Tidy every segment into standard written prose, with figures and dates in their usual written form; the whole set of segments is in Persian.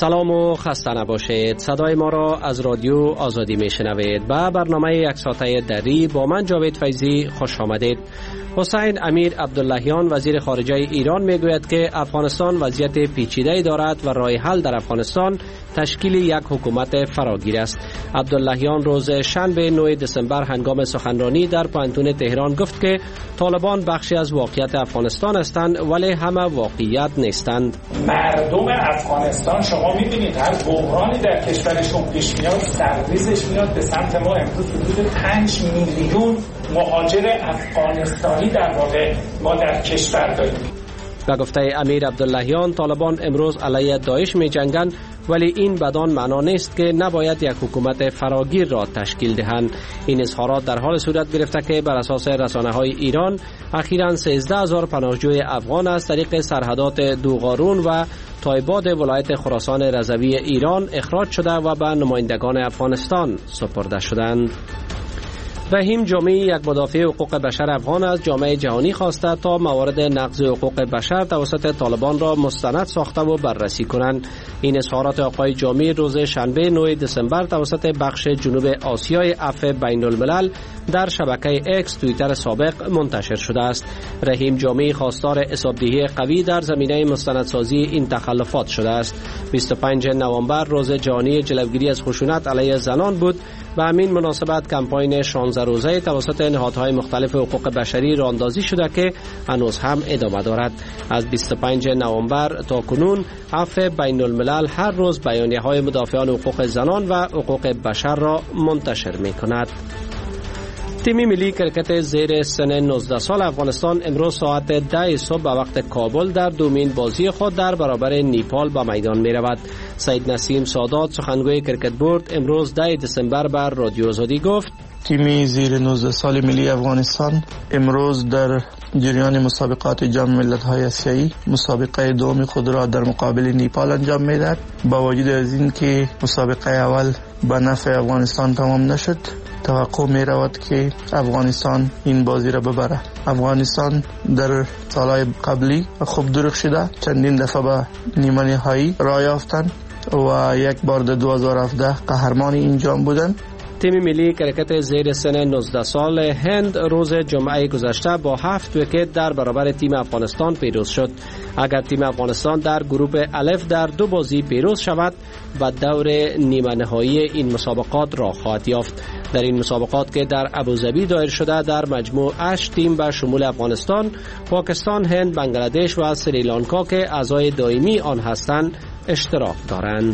سلام و خسته نباشید. صدای ما را از رادیو آزادی میشنوید. به برنامه یک ساعته دری با من جاوید فیضی خوش آمدید. حسین امیر عبداللهیان وزیر خارجه ایران میگوید که افغانستان وضعیت پیچیده‌ای دارد و راه حل در افغانستان تشکیل یک حکومت فراگیر است. عبداللهیان روز شنبه 9 دسامبر هنگام سخنرانی در پانتون تهران گفت که طالبان بخشی از واقعیت افغانستان هستند ولی همه واقعیت نیستند. مردم افغانستان شما می‌بینید هر بحرانی در کشورشون پیش میاد سرریزش میاد به سمت ما. امروز حدود 5 میلیون مهاجر افغانستانی در واقع ما در کشور داریم. و گفته امیر عبداللهیان طالبان امروز علیه داعش می جنگند ولی این بدان معنا نیست که نباید یک حکومت فراگیر را تشکیل دهند. این اظهارات در حال صورت گرفته که بر اساس رسانه‌های ایران اخیراً 13000 پناهجوی افغان از طریق سرحدات دوغارون و تایباد ولایت خراسان رضوی ایران اخراج شده و به نمایندگان افغانستان سپرده شدند. رحیم جامعی یک مدافع حقوق بشر افغان از جامعه جهانی خواسته تا موارد نقض حقوق بشر توسط طالبان را مستند ساخته و بررسی کنند. این اظهارات آقای جامعی روز شنبه 9 دسامبر توسط بخش جنوب آسیای عفو بین الملل در شبکه اکس توییتر سابق منتشر شده است. رحیم جامعی خواستار حسابدهی قوی در زمینه مستندسازی این تخلفات شده است. 25 نوامبر روز جهانی جلوگیری از خشونت علیه زنان بود. به همین مناسبت کمپاین 16 روزه توسط نهادهای مختلف حقوق بشری راهاندازی شده که هنوز هم ادامه دارد. از 25 نوامبر تا کنون عفو بین الملل هر روز بیانیه‌های مدافعان حقوق زنان و حقوق بشر را منتشر می‌کند. تیم ملی کرکت زیر سن 19 سال افغانستان امروز ساعت 10 صبح به وقت کابل در دومین بازی خود در برابر نیپال به میدان می رود. سید نسیم سادات سخنگوی کرکت بورد امروز 10 دسامبر بر رادیو آزادی گفت تیم زیر 19 سال ملی افغانستان امروز در جریان مسابقات جام ملت‌های آسیایی مسابقه دوم خود را در مقابل نیپال انجام می‌دهد. با وجود از این که مسابقه اول به نفع افغانستان تمام نشد، توقع می رود که افغانستان این بازی را ببره. افغانستان در سالهای قبلی خوب درخشیده، چندین دفعه به نیمه نهایی راه یافتند و یک بار در 2017 قهرمان این جام بودند. تیم ملی کرکت زیر سن 19 سال هند روز جمعه گذشته با 7 ویکت در برابر تیم افغانستان پیروز شد. اگر تیم افغانستان در گروه الف در 2 بازی پیروز شود و دور نیمه نهایی این مسابقات را خواهد یافت. در این مسابقات که در ابوظبی دایر شده در مجموع 8 تیم به شمول افغانستان، پاکستان، هند، بنگلادش و سریلانکا که اعضای دائمی آن هستند اشتراک دارند.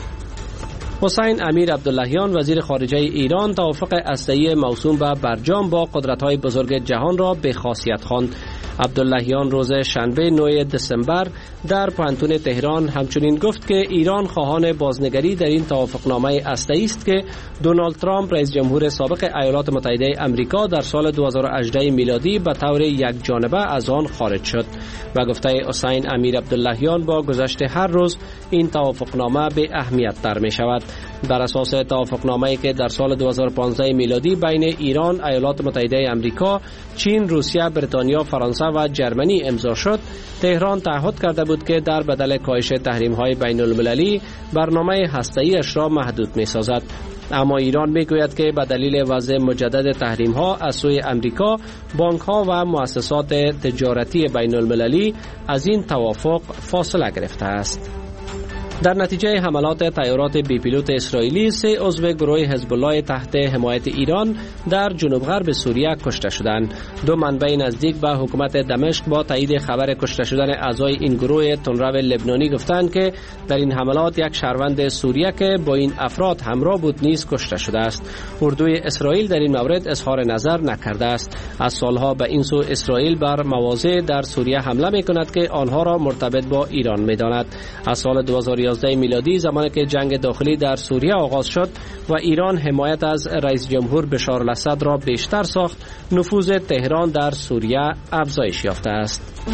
حسین امیر عبداللهیان وزیر خارجه ایران توافق هسته‌ای موسوم به برجام با قدرت‌های بزرگ جهان را به خاصیت خواند. عبداللهیان روز شنبه 9 دسامبر در پانتون تهران همچنین گفت که ایران خواهان بازنگری در این توافقنامه هسته‌ای است که دونالد ترامپ رئیس جمهور سابق ایالات متحده آمریکا در سال 2018 میلادی به طور یک جانبه از آن خارج شد. و گفته حسین امیر عبداللهیان با گذشت هر روز این توافقنامه به اهمیت تر می شود. بر اساس توافقنامه‌ای که در سال 2015 میلادی بین ایران، ایالات متحده آمریکا، چین، روسیه، بریتانیا، فرانسه و جرمنی امضا شد، تهران تعهد کرده بود که در بدل کاهش تحریم‌های بین‌المللی برنامه هسته‌ای‌اش را محدود می‌سازد. اما ایران میگوید که به دلیل وضع مجدد تحریم‌ها از سوی آمریکا، بانک‌ها و مؤسسات تجارتی بین‌المللی از این توافق فاصله گرفته است. در نتیجه حملات طیارات بی پیلوت اسرائیلی 3 عضو گروه حزب الله تحت حمایت ایران در جنوب غرب سوریه کشته شدند. 2 منبع نزدیک به حکومت دمشق با تایید خبر کشته شدن اعضای این گروه تندرو لبنانی گفتند که در این حملات یک شهروند سوریه که با این افراد همراه بود نیز کشته شده است. اردوی اسرائیل در این مورد اظهار نظر نکرده است. از سالها به این سو اسرائیل بر مواضع در سوریه حمله می‌کند که آنها را مرتبط با ایران می‌داند. از سال 2011 میلادی زمانی که جنگ داخلی در سوریه آغاز شد و ایران حمایت از رئیس جمهور بشار الاسد را بیشتر ساخت، نفوذ تهران در سوریه افزایش یافته است.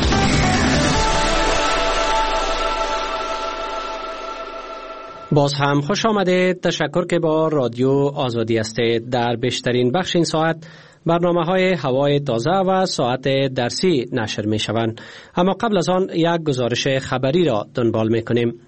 باز هم خوش آمدید. تشکر که با رادیو آزادی هستید. در بیشترین بخش این ساعت برنامه‌های هوای تازه و ساعت درسی نشر می‌شوند. اما قبل از آن یک گزارش خبری را دنبال می‌کنیم.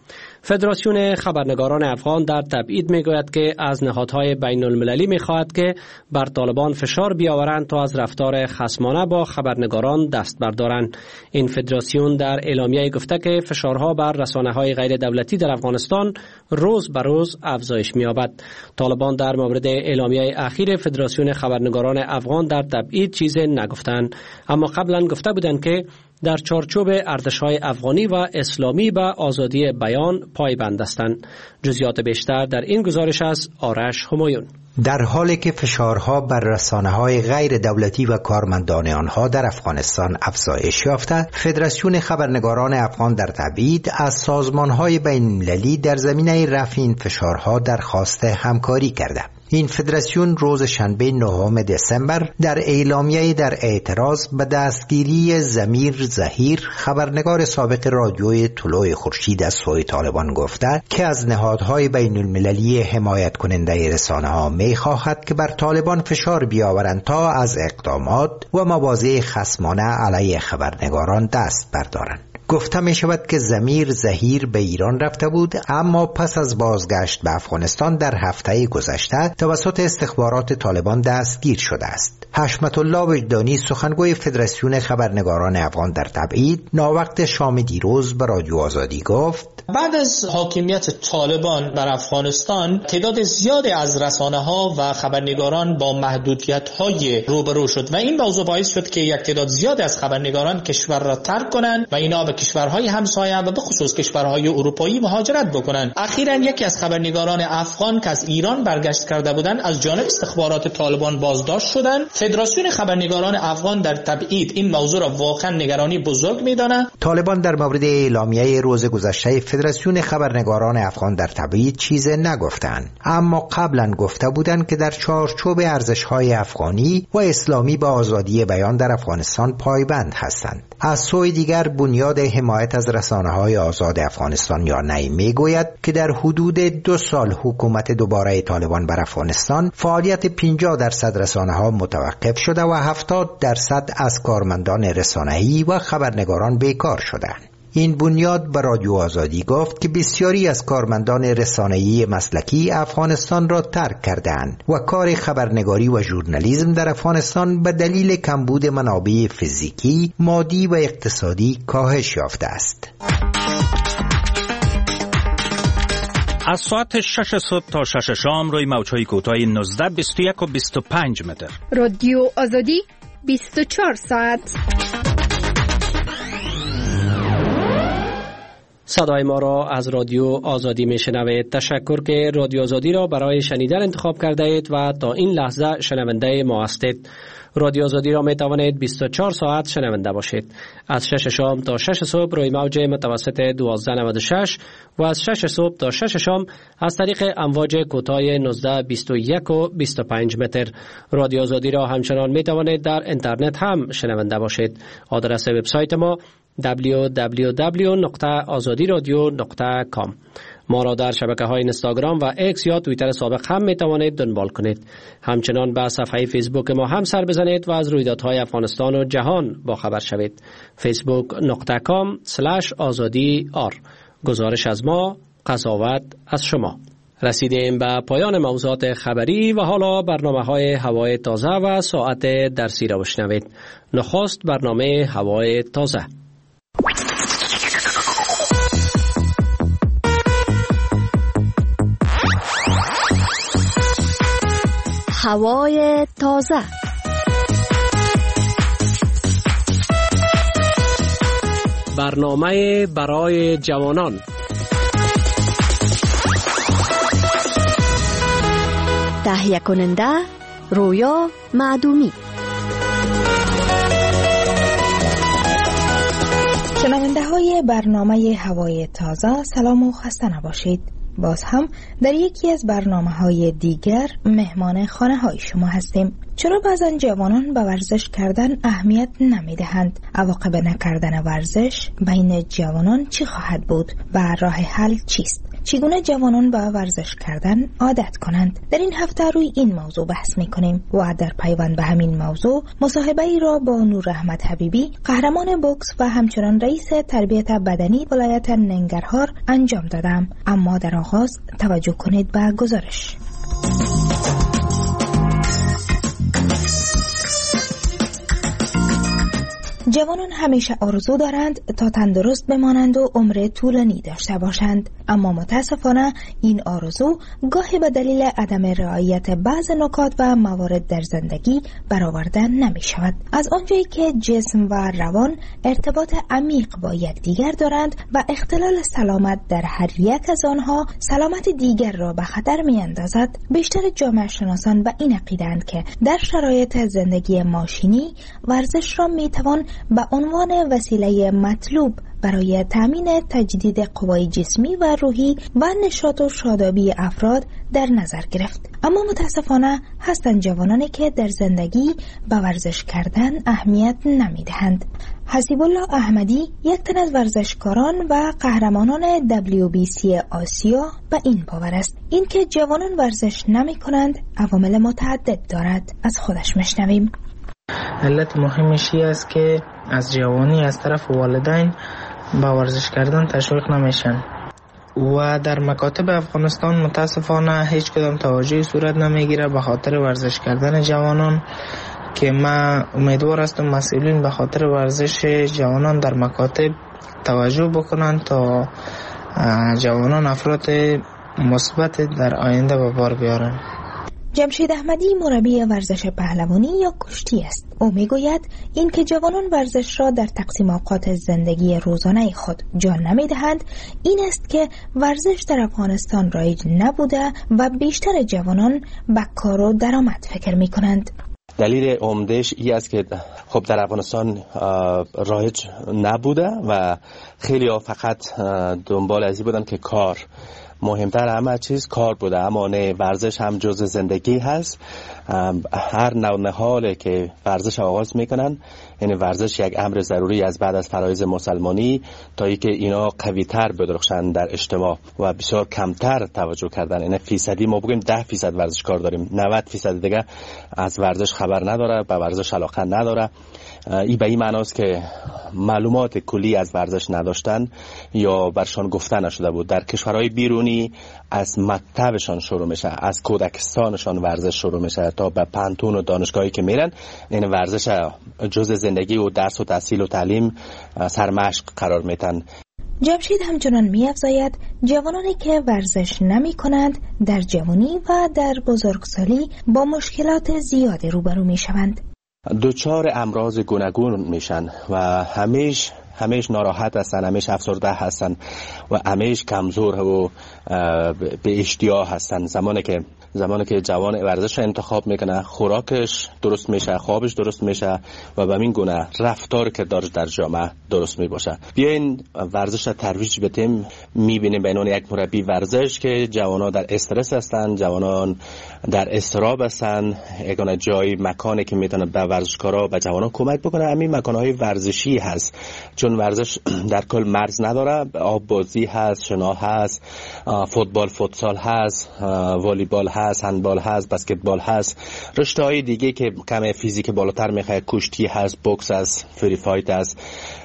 فدراسیون خبرنگاران افغان در تبعید میگوید که از نهادهای بین المللی میخواهد که بر طالبان فشار بیاورند تا از رفتار خصمانه با خبرنگاران دست بردارند. این فدراسیون در اعلامیه گفته که فشارها بر رسانه‌های غیر دولتی در افغانستان روز به روز افزایش می‌یابد. طالبان در مورد اعلامیه اخیر فدراسیون خبرنگاران افغان در تبعید چیزی نگفتند، اما قبلا گفته بودند که در چارچوب ارزش‌های افغانی و اسلامی به آزادی بیان پایبند هستند. جزئیات بیشتر در این گزارش از آرش همایون. در حالی که فشارها بر رسانه‌های غیر دولتی و کارمندان آنها در افغانستان افزایش یافته، فدراسیون خبرنگاران افغان در تبعید از سازمان‌های بین‌المللی در زمینه رفع این فشارها درخواست همکاری کرده. این فدراسیون روز شنبه 9 دسامبر در اعلامیه در اعتراض به دستگیری ضمیر ظهیر، خبرنگار سابق رادیوی طلوع خورشید از سوی طالبان گفته که از نهادهای بین المللی حمایت کننده رسانه‌ها می‌خواهد که بر طالبان فشار بیاورند تا از اقدامات و مواضع خصمانه علیه خبرنگاران دست بردارند. گفته می شود که ضمیر ظهیر به ایران رفته بود، اما پس از بازگشت به افغانستان در هفته گذشته توسط استخبارات طالبان دستگیر شده است. حشمت الله وجدانی، سخنگوی فدراسیون خبرنگاران افغان در تبعید، ناوقت شام دیروز به رادیو آزادی گفت: بعد از حاکمیت طالبان بر افغانستان، تعداد زیادی از رسانه‌ها و خبرنگاران با محدودیت‌های روبرو شد و این موضوع باعث شد که یک تعداد زیادی از خبرنگاران کشور را ترک کنند و اینا به کشورهای همسایه و به خصوص کشورهای اروپایی مهاجرت بکنند. اخیراً یکی از خبرنگاران افغان که از ایران برگشت کرده بودند از جانب استخبارات طالبان بازداشت شدند. فدراسیون خبرنگاران افغان در تبعید این موضوع را واقعاً نگرانی بزرگ می‌داند. طالبان در مورد اعلامیه روز گذشته فدراسیون خبرنگاران افغان در تبعید چیزی نگفتند، اما قبلا گفته بودند که در چارچوب ارزش‌های افغانی و اسلامی به آزادی بیان در افغانستان پایبند هستند. از سوی دیگر بنیاد حمایت از رسانه‌های آزاد افغانستان یا نی میگوید که در حدود 2 سال حکومت دوباره طالبان بر افغانستان فعالیت 50% رسانه‌ها متوقف شده و 70% از کارمندان رسانه‌ای و خبرنگاران بیکار شدند. این بنیاد به رادیو آزادی گفت که بسیاری از کارمندان رسانه‌ای مسلکی افغانستان را ترک کردند و کار خبرنگاری و ژورنالیسم در افغانستان به دلیل کمبود منابع فیزیکی، مادی و اقتصادی کاهش یافته است. از ساعت 6 صبح تا 6 شام روی موج‌های کوتاه 19، 21 و 25 متر. رادیو آزادی 24 ساعت. صدای ما را از رادیو آزادی میشنوید. تشکر که رادیو آزادی را برای شنیدن انتخاب کرده اید و تا این لحظه شنونده ما هستید. رادیو آزادی را می توانید 24 ساعت شنونده باشید. از 6 شام تا 6 صبح روی موج متوسط 1296 و از 6 صبح تا 6 شام از طریق امواج کوتاه 19، 21 و 25 متر. رادیو آزادی را همچنان می توانید در اینترنت هم شنونده باشید. آدرس وبسایت ما www.azadiradio.com. ما را در شبکه‌های اینستاگرام و اکس یا توییتر سابق هم می‌توانید دنبال کنید. همچنان به صفحه فیسبوک ما هم سر بزنید و از رویدادهای افغانستان و جهان با خبر شوید. facebook.com/azadi.r. گزارش از ما، قضاوت از شما. رسیدیم به پایان موضوعات خبری و حالا برنامه‌های هوای تازه و ساعت درسی را بشنوید. نخست برنامه هوای تازه. هوای تازه. برنامه برای جوانان. تهیه کننده رویا معدومی. شنونده های برنامه هوای تازه، سلام و خسته نباشید. باز هم در یکی از برنامه‌های دیگر مهمان خانه های شما هستیم. چرا بعضن جوانان به ورزش کردن اهمیت نمیدهند؟ عواقب نکردن ورزش بین جوانان چی خواهد بود و راه حل چیست؟ چگونه جوانان به ورزش کردن عادت کنند. در این هفته روی این موضوع بحث میکنیم و در پیوند به همین موضوع مصاحبه ای را با نور احمد حبیبی، قهرمان بوکس و همچنان رئیس تربیت بدنی ولایت ننگرهار انجام دادم. اما در آغاز توجه کنید به گزارش. جوانان همیشه آرزو دارند تا تندرست بمانند و عمر طولانی داشته باشند، اما متاسفانه این آرزو گاهی به دلیل عدم رعایت بعض نکات و موارد در زندگی برآورده نمی شود. از آنجایی که جسم و روان ارتباط عمیق با یکدیگر دارند و اختلال سلامت در هر یک از آنها سلامت دیگر را به خطر می اندازد، بیشتر جامعه شناسان به این عقیده‌اند که در شرایط زندگی ماشینی ورزش را می توان به عنوان وسیله مطلوب برای تامین تجدید قوای جسمی و روحی و نشاط و شادابی افراد در نظر گرفت. اما متاسفانه هستند جوانانی که در زندگی به ورزش کردن اهمیت نمیدهند. حسیب الله احمدی، یک تن از ورزشکاران و قهرمانان WBC آسیا، به این باور است. اینکه جوانان ورزش نمی کنند عوامل متعدد دارد. از خودش میشنویم. علت مهمش است که از جوانی از طرف والدین با ورزش کردن تشویق نمیشن و در مکاتب افغانستان متاسفانه هیچ کدام توجهی صورت نمیگیره به خاطر ورزش کردن جوانان، که من امیدوار هستم مسئولین به خاطر ورزش جوانان در مکاتب توجه بکنن تا جوانان افراد مثبت در آینده به بار بیارن. جمشید احمدی مربی ورزش پهلوانی یا کشتی است. او میگوید این که جوانان ورزش را در تقسیم اوقات زندگی روزانه خود جا نمیدهند این است که ورزش در افغانستان رایج نبوده و بیشتر جوانان به کار و درآمد فکر میکنند. دلیل عمدهش این است که خب در افغانستان رایج نبوده و خیلی ها فقط دنبال ازی بودن که کار مهمتر همه چیز کار بوده، اما نه، ورزش هم جز زندگی هست. هر نوع نهاله که ورزش آغاز میکنن، یعنی ورزش یک امر ضروری از بعد از فرایض مسلمانی تا اینکه اینا قوی تر بدرخشن در اجتماع و بسیار کمتر توجه کردن. یعنی فیصدی ما بگیم 10% ورزشکار داریم، 90% دیگه از ورزش خبر نداره، به ورزش علاقه نداره. این به این معناست که معلومات کلی از ورزش نداشتن یا برشان گفته نشده بود. در کشورهای بیرونی از مکتبشان شروع میشه، از کودکستانشان ورزش شروع میشه تا به پانتون و دانشگاهی که میرن، این ورزش جز زندگی و درس و تحصیل و تعلیم سرمشق قرار میتن. جمشید همچنان می‌افزاید جوانانی که ورزش نمی کنند در جوانی و در بزرگسالی با مشکلات زیادی روبرو میشوند. دچار امراض گوناگون میشن و همیش ناراحت هستن، همیش افسرده هستن و همیش کمزور و به اشتیا هستن. زمانی که جوان ورزش رو انتخاب میکنه، خوراکش درست میشه، خوابش درست میشه و به این گونه رفتار که در جامعه درست میباشه. بیاین ورزش رو ترویج بدیم. میبینیم بینون یک مربی ورزش که جوانا در استرس هستن، جوانان در اضطراب هستن، یگانه جای مکانی که میتونه به ورزشکارا و جوانا کمک بکنه همین مکانهای ورزشی هست، چون ورزش در کل مرز نداره. آب بازی هست، شنا هست، فوتبال فوتسال هست، والیبال هست، هندبال هست، بسکتبال هست، رشته‌های دیگه که کم فیزیک بالاتر میخواد، کشتی هست، بوکس هست، فری فایت هست.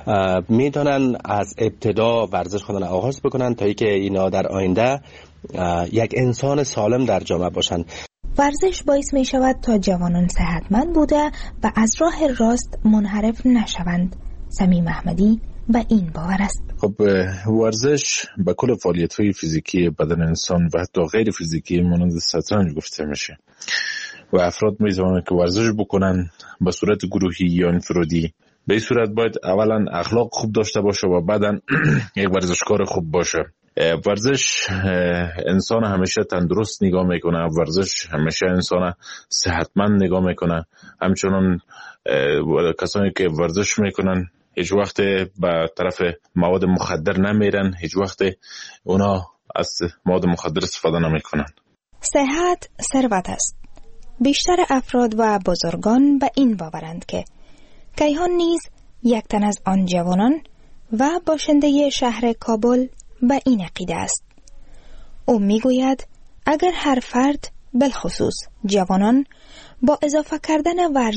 میتونن از ابتدا ورزش خودن آغاز بکنن تا اینکه اینا در آینده یک انسان سالم در جامعه باشن. ورزش باعث می شود تا جوانان صحتمند بوده و از راه راست منحرف نشوند. سمیم احمدی به این باور است. خب ورزش به کل فعالیت‌های فیزیکی بدن انسان و حتی غیر فیزیکی مانند شطرنج گفته میشه و افراد میتونن که ورزش بکنن به صورت گروهی یا انفرادی. به این صورت باید اولا اخلاق خوب داشته باشه و بعداً یک ورزشکار خوب باشه. ورزش انسان همیشه تندرست نگاه میکنه، ورزش همیشه انسان صحتمند نگاه میکنه. همچنان کسانی که ورزش میکنن هیچ وقت به طرف مواد مخدر نمیرن، هیچ وقت اونا از مواد مخدر استفاده نمیکنن. صحت ثروت است. بیشتر افراد و بزرگان به این باورند که کیهان نیز یک تن از آن جوانان و باشنده شهر کابل به این عقیده است. او میگوید اگر هر فرد بالخصوص جوانان با اضافه کردن ورزش